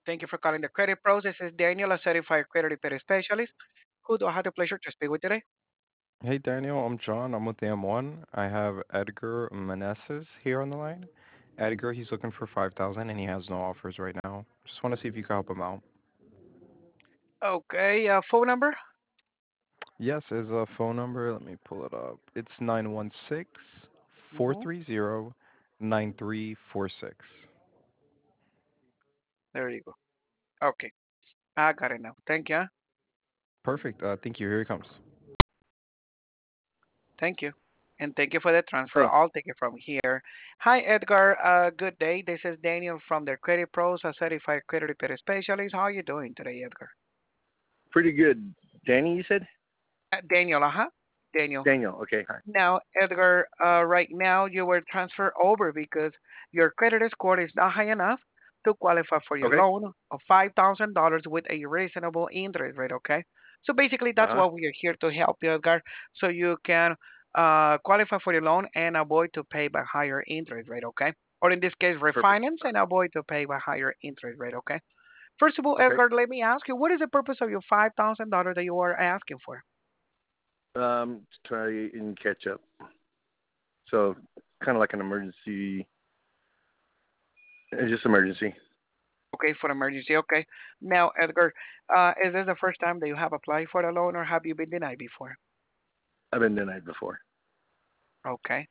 Thank you for calling the Credit Pros. This is Daniel, a certified credit repair specialist. Who do I have the pleasure to speak with today? Hey Daniel, I'm John. I'm with M1. I have Edgar Meneses here on the line. Edgar, he's looking for 5,000 and he has no offers right now. Just want to see if you can help him out. Okay, phone number? Yes, his phone number. Let me pull it up. It's 916 Mm-hmm. 430 9346. There you go. Okay, I got it now. Thank you. Perfect. Thank you. Here he comes. Thank you. And thank you for the transfer. Hey, I'll take it from here. Hi, Edgar. Good day. This is Daniel from the Credit Pros, a certified credit repair specialist. How are you doing today, Edgar? pretty good. Danny, you said? Daniel, Daniel. Daniel. Okay, hi. Now, Edgar, right now you were transferred over because your credit score is not high enough to qualify for your Okay. loan of $5,000 with a reasonable interest rate, okay? So basically, Uh that's huh. why we are here to help you, Edgar, so you can qualify for your loan and avoid to pay by higher interest rate, okay? Or in this case, Perfect. refinance and avoid to pay by higher interest rate, okay? First of all, Okay. Edgar, let me ask you, what is the purpose of your $5,000 that you are asking for? To try and catch up. So, kind of like an emergency. It's just emergency. Okay, for emergency. Okay. Now, Edgar, is this the first time that you have applied for a loan or have you been denied before? I've been denied before. Okay.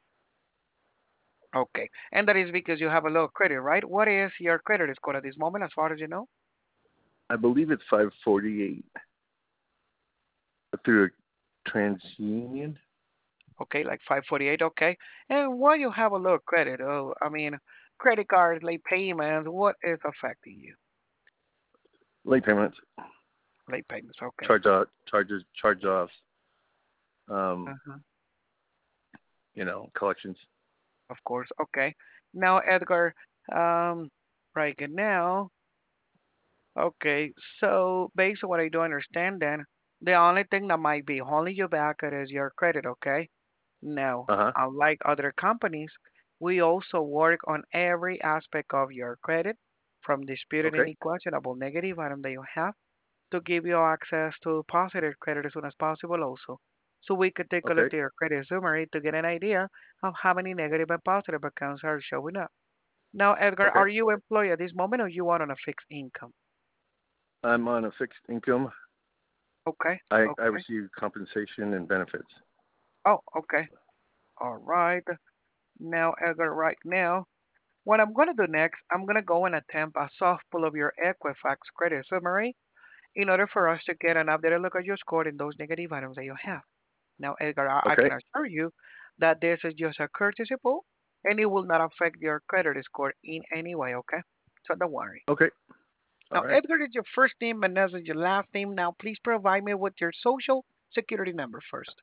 Okay. And that is because you have a low credit, right? What is your credit score at this moment, as far as you know? I believe it's 548 through a TransUnion. Okay, like 548. Okay. And why you have a low credit? Oh, I mean, credit cards, late payments, what is affecting you? Late payments, Late payments. Okay. charge offs. Um, Uh-huh. collections. Of course. Okay. Now, Edgar, um, right now. Okay, so based on what I do understand then, the only thing that might be holding you back is your credit, okay? Now, Uh huh. unlike other companies, we also work on every aspect of your credit, from disputing Okay. any questionable negative item that you have to give you access to positive credit as soon as possible also. So we could take a look Okay. at your credit summary to get an idea of how many negative and positive accounts are showing up. Now, Edgar, Okay. are you employed at this moment or you are on a fixed income? I'm on a fixed income. Okay, I okay. receive compensation and benefits. Oh, okay. All right. Now, Edgar, right now, what I'm going to do next, I'm going to go and attempt a soft pull of your Equifax credit summary in order for us to get an updated look at your score and those negative items that you have. Now, Edgar, I can Okay. assure you that this is just a courtesy pull and it will not affect your credit score in any way, okay? So don't worry. Okay. All Now, right. Edgar is your first name, Vanessa is your last name. Now, please provide me with your social security number first.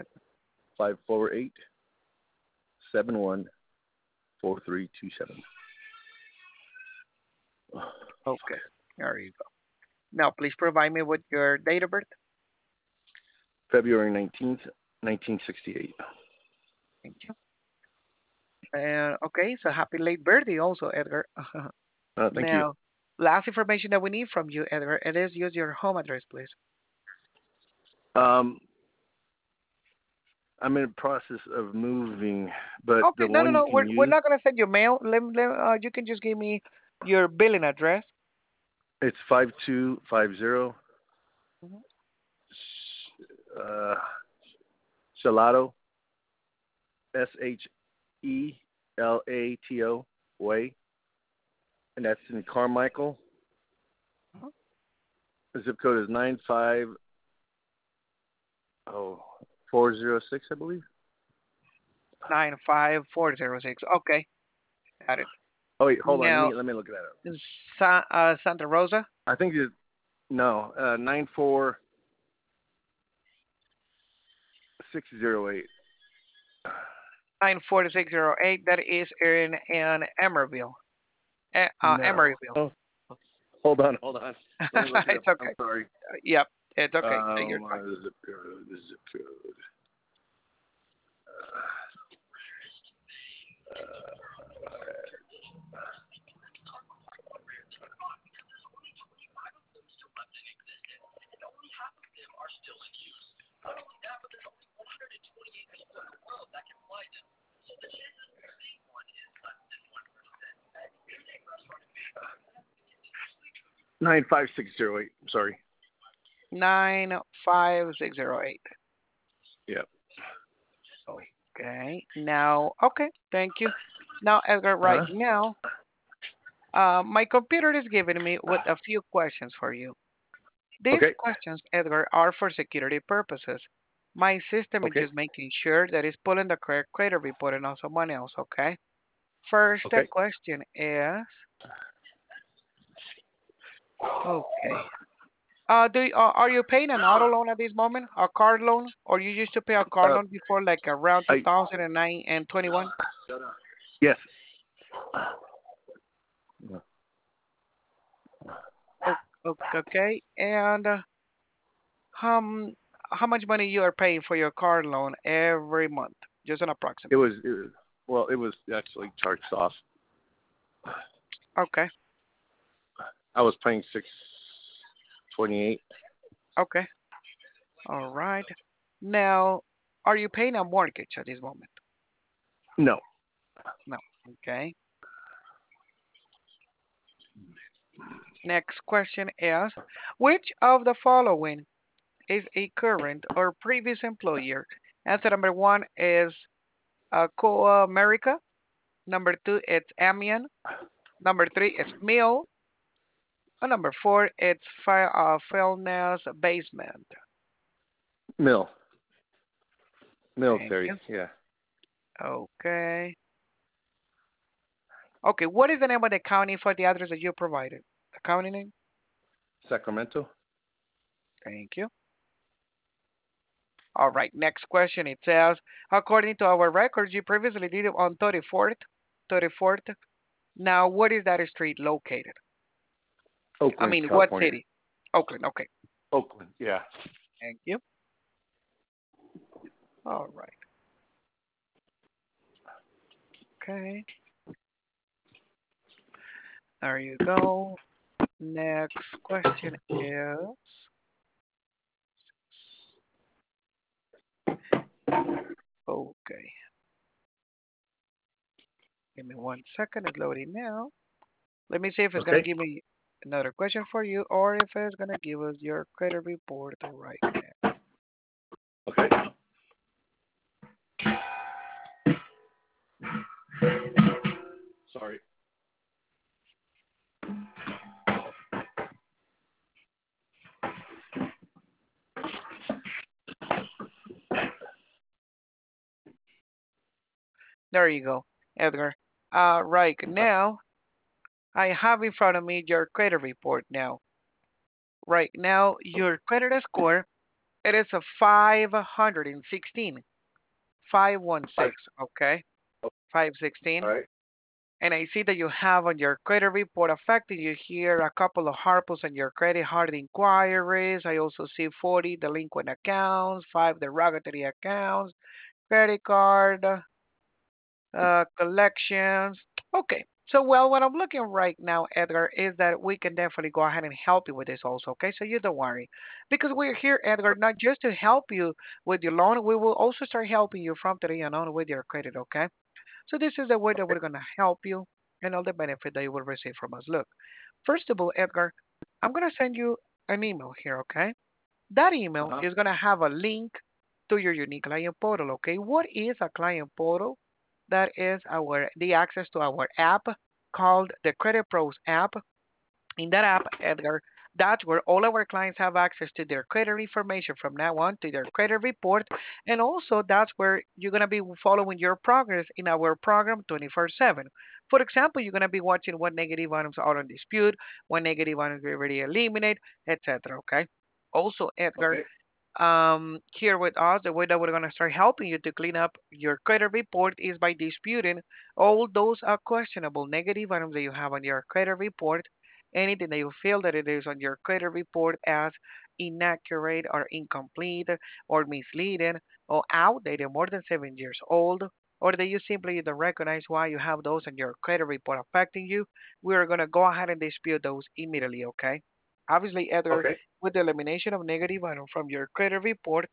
548-714327. Okay, there you go. Now, please provide me with your date of birth. February 19th, 1968. Thank you. And okay, so happy late birthday also, Edgar. Thank you. Now, last information that we need from you, Edgar, it is use your home address, please. Um, I'm in the process of moving, but Okay, the no, no, one you no. can We're use, not gonna send you mail. You can just give me your billing address. it's 5250 Mhm. uh, Shelato, Shelato Way, and that's in Carmichael. Mhm. The zip code is 95406, I believe. 95406. Okay, got it. Oh wait, hold on. Now, Let me look that up. Santa Rosa, I think it's no 94608. 94608. That is in Emerville. No. Emeryville. Oh, hold on. Let me look it up. It's okay. I'm sorry. Yep, it's okay. Take your time. Zip code. The zip code. 95608. Sorry. 95608. Yeah. Okay. Now, okay. Thank you. Now, Edgar, right Huh? now, my computer is giving me with a few questions for you. These Okay. questions, Edgar, are for security purposes. My system is Okay. just making sure that it's pulling the correct credit report and not someone else, okay? First Okay. question is, okay. Are you paying an auto loan at this moment, a car loan, or you used to pay a car Uh, loan before, like around I 2009 and 21? yes. Okay. And um, how much money you are paying for your car loan every month? Just an approximate. It was actually charged off. Okay. I was paying 628. Okay. All right. Now, are you paying a mortgage at this moment? No. No. Okay. Next question is, which of the following is a current or previous employer? Answer number one is Coa America. Number two, it's Amian. Number three, it's Mill. And number four, it's Fairness Basement. Mill. Thank Military. you. Yeah. Okay. Okay, what is the name of the county for the address that you provided? The county name? Sacramento. Thank you. All right, next question. It says, according to our records, you previously did it on 34th. 34th. Now, what is that street located? I Oakland, mean, what California. city? Oakland. Okay. Oakland. Yeah. Thank you. All right. Okay. There you go. Next question is, okay. Give me 1 second. It's loading now. Let me see if it's going to Okay. give me another question for you or if it's going to give us your credit report right now. Okay. Sorry. There you go, Edgar. Right now, I have in front of me your credit report now. Right now, your credit score, it is a 516, Five. 516, okay? Oh, all 516. right. And I see that you have on your credit report affecting you here a couple of harpos on your credit card inquiries. I also see 40 delinquent accounts, 5 derogatory accounts, credit card, collections. Okay. So, well, what I'm looking right now, Edgar, is that we can definitely go ahead and help you with this also. Okay. So you don't worry. Because we're here, Edgar, not just to help you with your loan, we will also start helping you from today on with your credit. Okay. So this is the way that we're going to help you and all the benefit that you will receive from us. Look, first of all, Edgar, I'm going to send you an email here, okay? That Uh email huh. is going to have a link to your unique client portal, okay? What is a client portal? That is the access to our app called the Credit Pros app. In that app, Edgar, that's where all our clients have access to their credit information from now on to their credit report. And also, that's where you're going to be following your progress in our program 24/7. For example, you're going to be watching what negative items are on dispute, what negative items we already eliminate, etc. Okay. Also, Edgar, Okay. here with us, the way that we're going to start helping you to clean up your credit report is by disputing all those questionable negative items that you have on your credit report. Anything that you feel that it is on your credit report as inaccurate or incomplete or misleading or outdated, more than 7 years old, or that you simply don't recognize why you have those on your credit report affecting you, we are going to go ahead and dispute those immediately, okay? Obviously, Edgar, Okay. with the elimination of negative item from your credit report.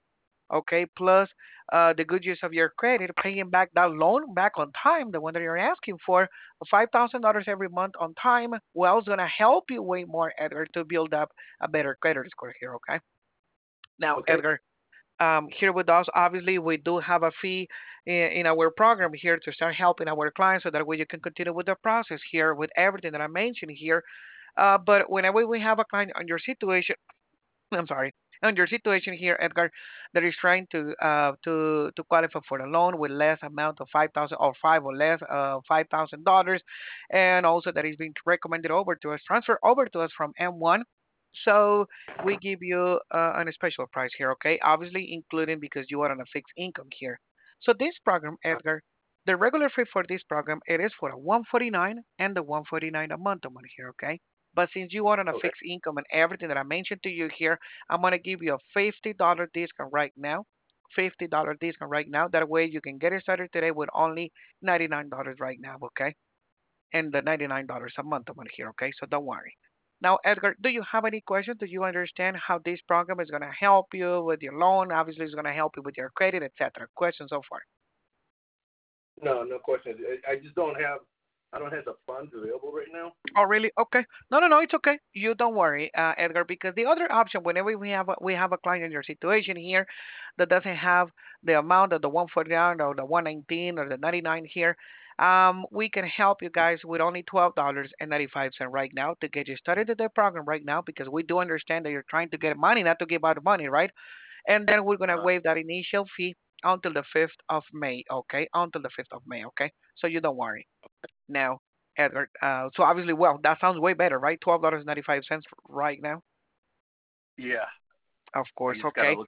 Okay, plus the good use of your credit, paying back that loan back on time, the one that you're asking for, $5,000 every month on time. Well, it's gonna help you way more, Edgar, to build up a better credit score here. Okay. Now, Okay. Edgar, here with us, obviously, we do have a fee in our program here to start helping our clients, so that way you can continue with the process here with everything that I mentioned here. But whenever we have a client on your situation, I'm sorry, on your situation here, Edgar, that is trying to qualify for the loan with less amount of 5,000 or five or less $5,000, and also that is being recommended over to us, transfer over to us from M1. So we give you a special price here, okay? Obviously, including because you are on a fixed income here. So this program, Edgar, the regular fee for this program, it is for a 149 and the 149 a month amount here, okay? But since you are on a Okay. fixed income and everything that I mentioned to you here, I'm gonna give you a $50 discount right now. $50 discount right now. That way you can get it started today with only $99 right now, okay? And the $99 a month I'm gonna here, okay? So don't worry. Now, Edgar, do you have any questions? Do you understand how this program is gonna help you with your loan? Obviously, it's gonna help you with your credit, etc. Questions so far? No, no questions. I just don't have. I don't have the funds available right now. Oh, really? Okay. No, no, no. It's okay. You don't worry, Edgar, because the other option, whenever we have a client in your situation here that doesn't have the amount of the 149 or the 119 or the 99 here, we can help you guys with only $12.95 right now to get you started in the program right now, because we do understand that you're trying to get money, not to give out money, right? And then we're gonna Uh, waive that initial fee until the 5th of May. Okay, until the 5th of May. Okay, so you don't worry. Now, Edgar, so obviously, well, that sounds way better, right? $12.95 right now. yeah. Of I course, just gotta okay. look.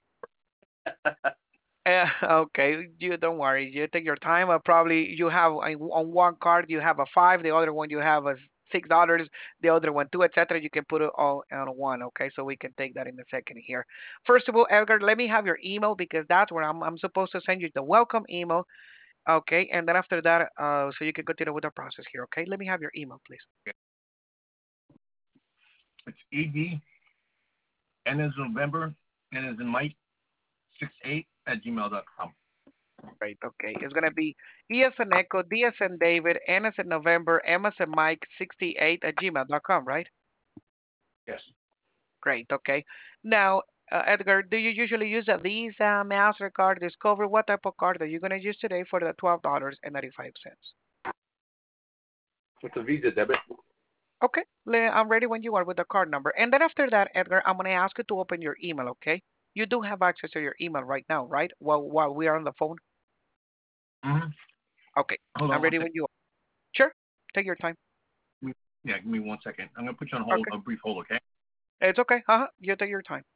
Okay, you don't worry. You take your time. Probably you have on one card you have a five, the other one you have a $6, the other one two, etc. You can put it all on one. Okay, so we can take that in a second here. First of all, Edgar, let me have your email because that's where I'm supposed to send you the welcome email. Okay, and then after that, so you can continue with the process here. Okay, let me have your email, please. It's ED, N is November, N is in Mike, 68 @gmail.com. Right, okay. It's gonna be E as in Echo, D as in David, N as in November, M as in Mike, 68 at gmail.com, right? Yes. Great, okay. Now, Edgar, do you usually use a Visa, MasterCard, Discover? What type of card are you gonna use today for the $12.95? It's a Visa debit. Okay, I'm ready when you are with the card number. And then after that, Edgar, I'm gonna ask you to open your email, okay? You do have access to your email right now, right? While we are on the phone. Mm-hmm. Okay, Hold I'm on one ready second. when you are. Sure, take your time. Yeah, give me 1 second. I'm gonna put you on hold, Okay, a brief hold, okay? it's okay. You take your time.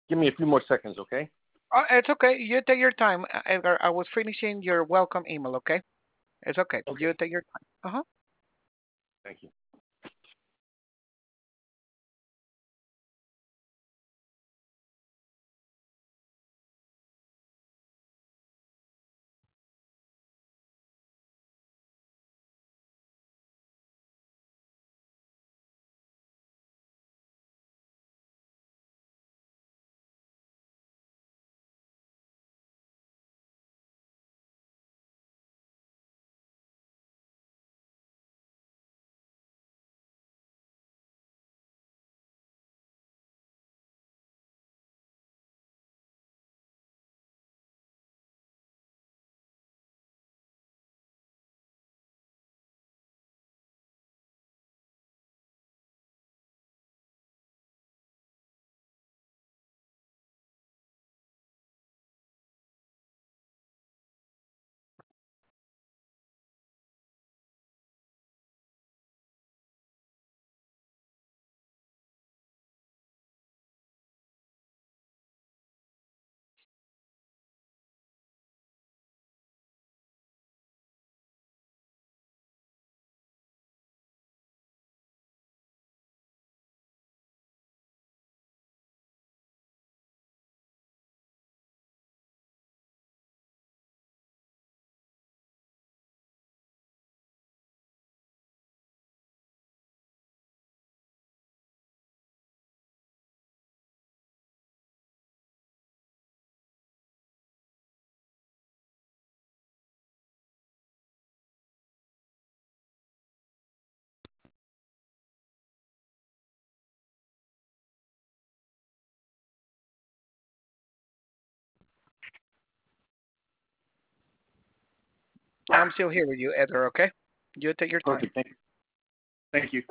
Give me a few more seconds, okay? It's okay. You take your time, Edgar. I was finishing your welcome email. Okay, it's okay. You Okay. take your time. Uh huh. Thank you. I'm still here with you, Edgar. Okay, you take your time. Perfect. Thank you. Thank you.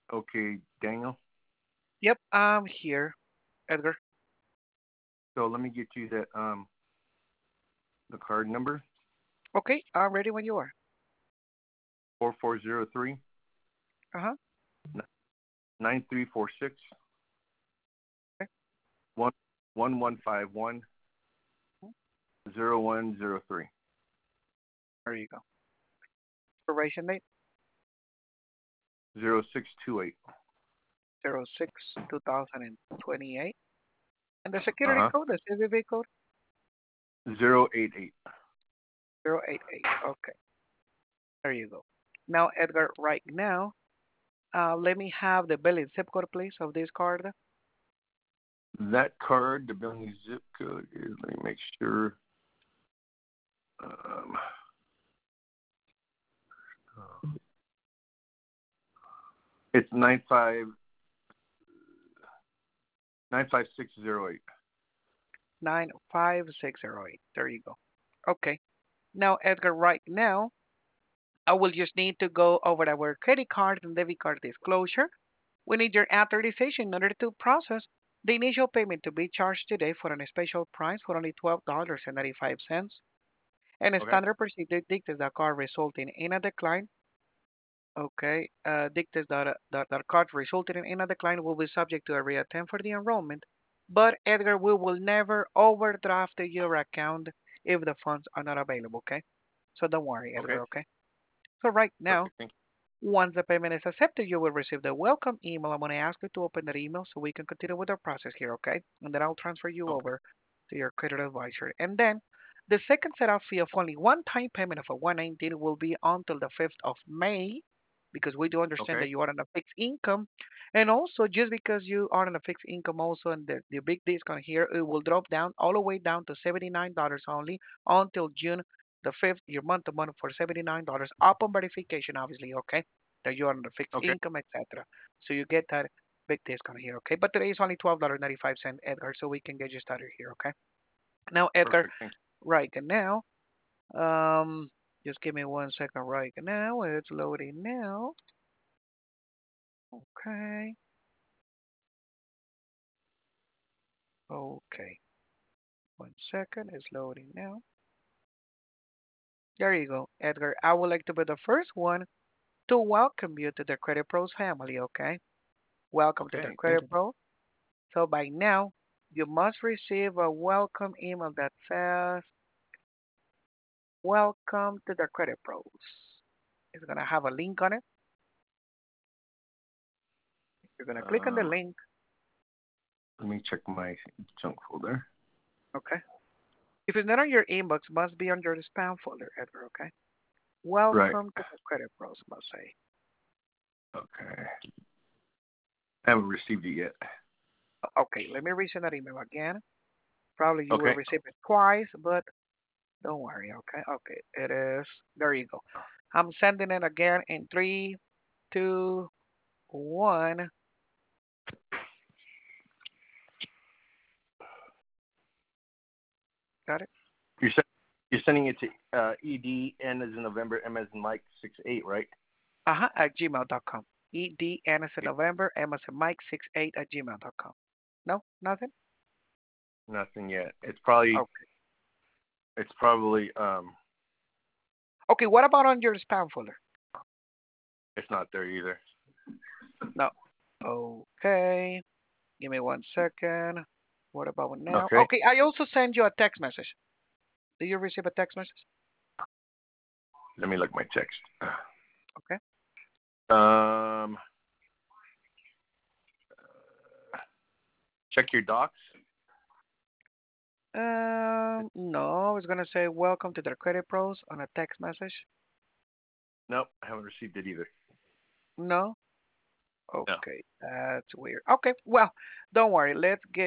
Okay, Daniel. Yep, I'm here, Edgar. So let me get you that the card number Okay, I'm ready when you are. 4403 Uh-huh. 9346 Okay. 1151 0103 There you go. Expiration date 0628. 06 2028. And the Uh security huh. code, the CVV code 088. 088. Okay, there you go. Now, Edgar, right now, let me have the billing zip code, please, of this card. That card, the billing zip code is. Let me make sure. Um, it's 95608. 95608. There you go. Okay. Now, Edgar, right now, I will just need to go over our credit card and debit card disclosure. We need your authorization in order to process the initial payment to be charged today for a special price for only $12.95. And a Okay. standard procedure dictates that card resulting in a decline. Okay, dictates that card resulting in a decline will be subject to a reattempt for the enrollment. But Edgar, we will never overdraft your account if the funds are not available. Okay, so don't worry, Okay. Edgar. Okay. So right now, Perfect. Thank once the payment is accepted, you will receive the welcome email. I'm going to ask you to open that email so we can continue with our process here, okay? And then I'll transfer you you. Okay. over to your credit advisor. And then the second setup fee of only one-time payment of a 119 will be until the 5th of May because we do understand Okay. that you are on a fixed income. And also, just because you are on a fixed income also and the big discount here, it will drop down all the way down to $79 only until June the 5th, your month to month for $79 upon verification, obviously, okay? That you're on the fixed Okay. income, etc. So you get that big discount here, okay? But today is only $12.95, Edgar, so we can get you started here, okay? Now, Edgar, Perfect. Thank right now, um, just give me 1 second right now. It's loading now. Okay, okay. 1 second, it's loading now. There you go, Edgar. I would like to be the first one to welcome you to the Credit Pros family, okay? you. Welcome to the Okay. Thank Credit you. Pro. So by now, you must receive a welcome email that says, Welcome to the Credit Pros. It's going to have a link on it. You're going to click on the Um, link, let me check my junk folder. okay? If it's not on your inbox, must be on your spam folder, Edgar, okay? Right. Welcome to the Credit Pros, must say. Okay. I haven't received it yet. Okay, let me resend that email again. Probably you will Okay. receive it twice, but don't worry, okay? Okay, it is. There you go. I'm sending it again in three, two, one. Got it? You're send, you're sending it to ED N as in November, M as in Mike 68, right? Uh-huh, at gmail.com. EDN as in Okay. November, M as in Mike 68 at gmail.com. No, nothing? Nothing yet. Okay. It's probably Okay, what about on your spam folder? it's not there either. No. Okay. Give me 1 second. What about now? Okay. Okay, I also send you a text message. Did you receive a text message? Let me look my text. Okay. Um, check your docs. No, I was gonna say welcome to the Credit Pros on a text message. Nope, I haven't received it either. No? No. Okay, that's weird. Okay, well, don't worry.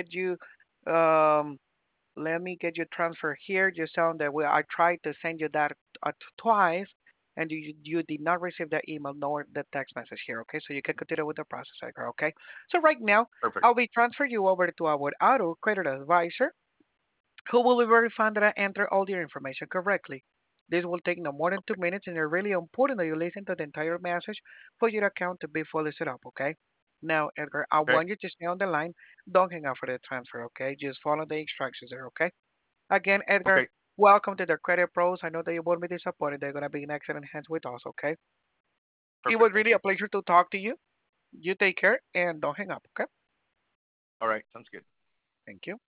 Um, let me get you transfer here. Just sound that I tried to send you that twice, and you did not receive the email nor the text message here. Okay, so you can continue with the process, Edgar. Okay, so right now Perfect. I'll be transferring you over to our auto credit advisor, who will be verifying that I enter all your information correctly. This will take no more than 2 minutes, and it's really important that you listen to the entire message for your account to be fully set up, okay? Now, Edgar, I Okay. want you to stay on the line. Don't hang up for the transfer, okay? Just follow the instructions there, okay? Again, Edgar, Okay. welcome to the Credit Pros. I know that you won't be disappointed. They're going to be in excellent hands with us, okay? It was Perfect. Thank really you. a pleasure to talk to you. You take care and don't hang up, okay? All right. Sounds good. Thank you.